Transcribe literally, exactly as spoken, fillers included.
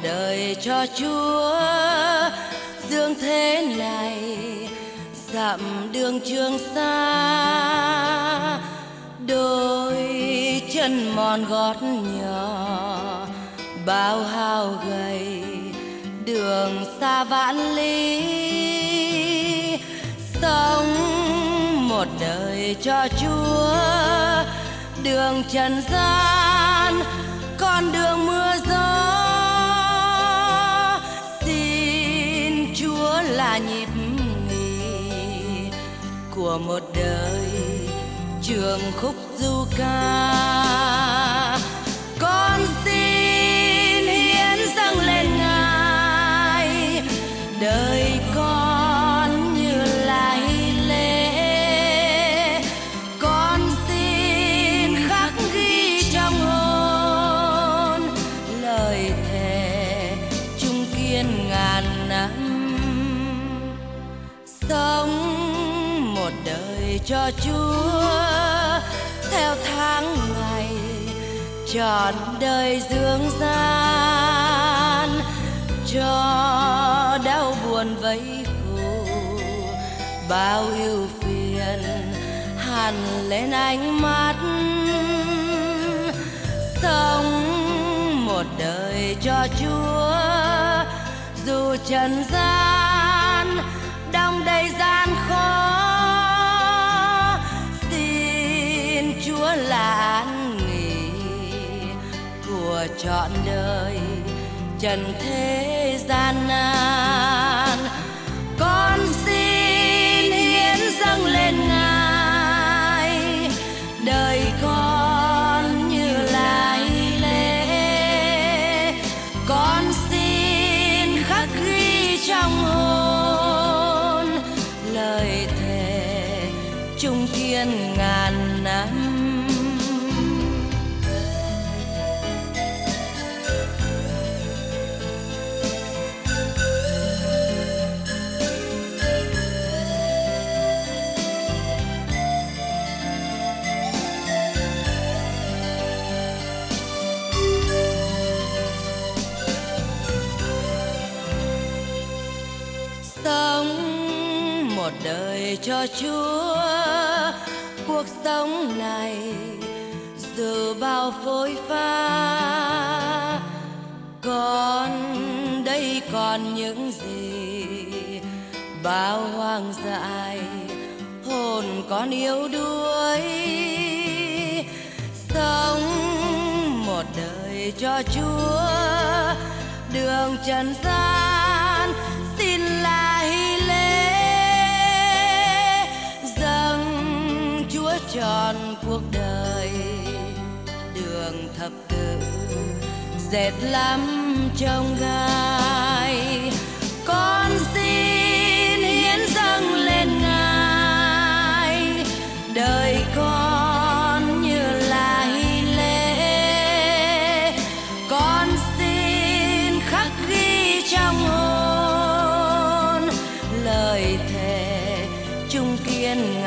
đời cho Chúa dương thế này, dặm đường Trường Sa, đôi chân mòn gót nhỏ bao hao gầy, đường xa vạn lý. Sống một đời cho Chúa, đường trần gian con đường mưa gió. Xin Chúa là nhịp nghỉ của một đời trường khúc du ca. Con xin hiến dâng lên Ngài đời con như lai lễ. Con xin khắc ghi trong hồn lời thề chung kiên ngàn năm. Sống một đời cho Chúa theo tháng ngày, trọn đời dương gian, cho đau buồn vây phủ bao ưu phiền hằn lên ánh mắt. Sống một đời cho Chúa, dù trần gian đong đầy gian khó. Xin Chúa là an nghỉ của trọn đời trần thế gian nan. Con xin hiến dâng lên Ngài đời con như lai lễ. Con xin khắc ghi trong hồn lời thề chung kiên ngàn năm. Sống một đời cho Chúa, cuộc sống này dù bao phôi pha. Còn đây còn những gì bao hoang dại, hồn con yếu đuối. Sống một đời cho Chúa, đường trần gian xin là hy lễ. Dâng Chúa tròn cuộc đời, đường thập tự dệt lắm trong gai. Con xin hiến dâng lên Ngài đời con như là hy lễ. Con xin khắc ghi trong hồn lời thề chung kiên